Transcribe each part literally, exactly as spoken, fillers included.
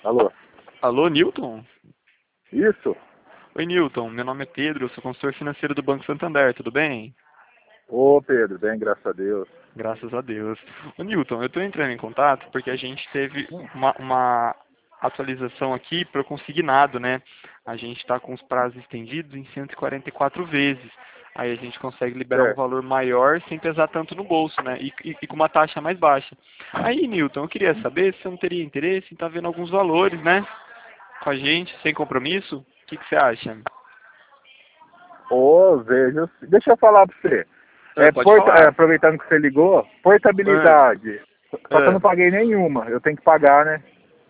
Alô? Alô, Newton? Isso? Oi, Newton. Meu nome é Pedro, eu sou consultor financeiro do Banco Santander, tudo bem? Ô, Pedro, bem, graças a Deus. Graças a Deus. Ô, Newton, eu estou entrando em contato porque a gente teve Hum, uma, uma atualização aqui para o consignado, né? A gente está com os prazos estendidos em cento e quarenta e quatro vezes. Aí a gente consegue liberar um certo. valor maior sem pesar tanto no bolso, né? E, e- e com uma taxa mais baixa. Aí, Newton, eu queria saber se você não teria interesse em estar vendo alguns valores, né? Com a gente, sem compromisso. O que, que você acha? Ô, veja, deixa eu falar pra você. Ah, É, pode porta, é, falar. aproveitando que você ligou, Ah, portabilidade. Só que eu ah. não paguei nenhuma, eu tenho que pagar, né?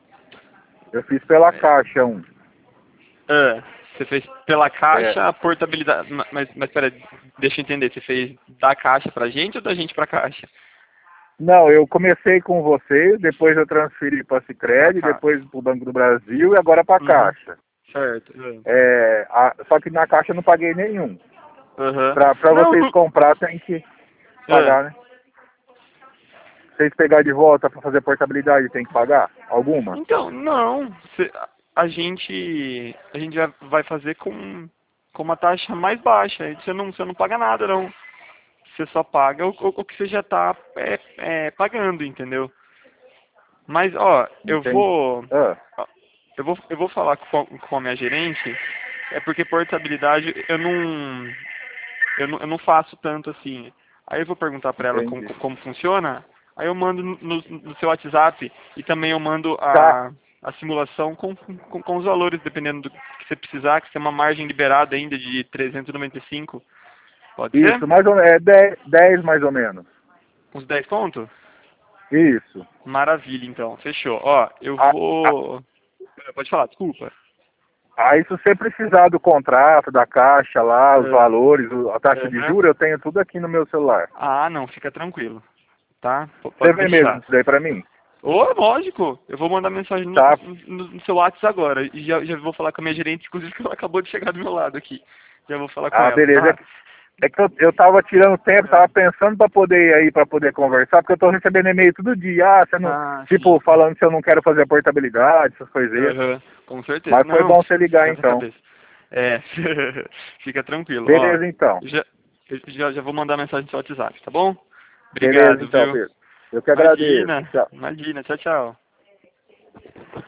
Eu fiz pela Caixa um. Ah, você fez pela É, caixa a portabilidade. ma- Mas, mas pera, deixa eu entender. Você fez da caixa pra gente ou da gente pra caixa? não, eu comecei com vocês, depois eu transferi para a Pra Sicredi, caixa. depois para o Banco do Brasil e agora para a Uhum. Caixa. Certo. É, a- só que na Caixa eu não paguei nenhum. Aham. Para Não, vocês não. comprar tem que Ah, pagar, né? Vocês pegar de volta para fazer portabilidade, tem que pagar? Alguma? então, não. Cê- a gente. A gente já vai fazer com, com uma taxa mais baixa. Aí Você não, você não paga nada, não. Você só paga o, o, o que você já tá é, é, pagando, entendeu? Mas, ó, eu Entende? vou. Ah, ó, Eu vou, eu vou falar com, com a minha gerente, é porque portabilidade eu não, eu não, eu não faço tanto assim. Aí eu vou perguntar para ela como, entendi. como funciona, aí eu mando no, no seu WhatsApp e também eu mando Tá, a, a simulação com, com, com os valores, dependendo do que você precisar, que tem uma margem liberada ainda de trezentos e noventa e cinco. Pode ser? isso, mais ou menos, é dez, dez mais ou menos. Uns dez pontos? Isso. Maravilha, então. Fechou. Ó, eu A- a- vou... Pode falar, desculpa. Aí se você precisar do contrato, da Caixa lá, os É, valores, o- a taxa de aham. juros, eu tenho tudo aqui no meu celular. Ah, não, fica tranquilo. Tá? P- Você Pode vê mesmo deixar. isso daí pra mim? Ô, lógico. Eu vou mandar mensagem no, Tá. no, no seu WhatsApp agora. E já, já vou falar com a minha gerente, inclusive que ela acabou de chegar do meu lado aqui. Já vou falar com Ah, ela, beleza. É tá? que é que eu, eu tava tirando tempo, É. tava pensando pra poder ir aí, pra poder conversar, porque eu tô recebendo e-mail todo dia. Ah, você não... Ah, Tipo, sim. falando se eu não quero fazer a portabilidade, essas coisas aí. Aham, com certeza. Mas foi Não, bom você ligar fica na então. cabeça. É, fica tranquilo. Ó, Beleza então. já, eu já, já vou mandar mensagem no seu WhatsApp, tá bom? Beleza Obrigado, então, viu? Pedro. Eu que agradeço. Imagina, Tchau. imagina. Tchau, tchau.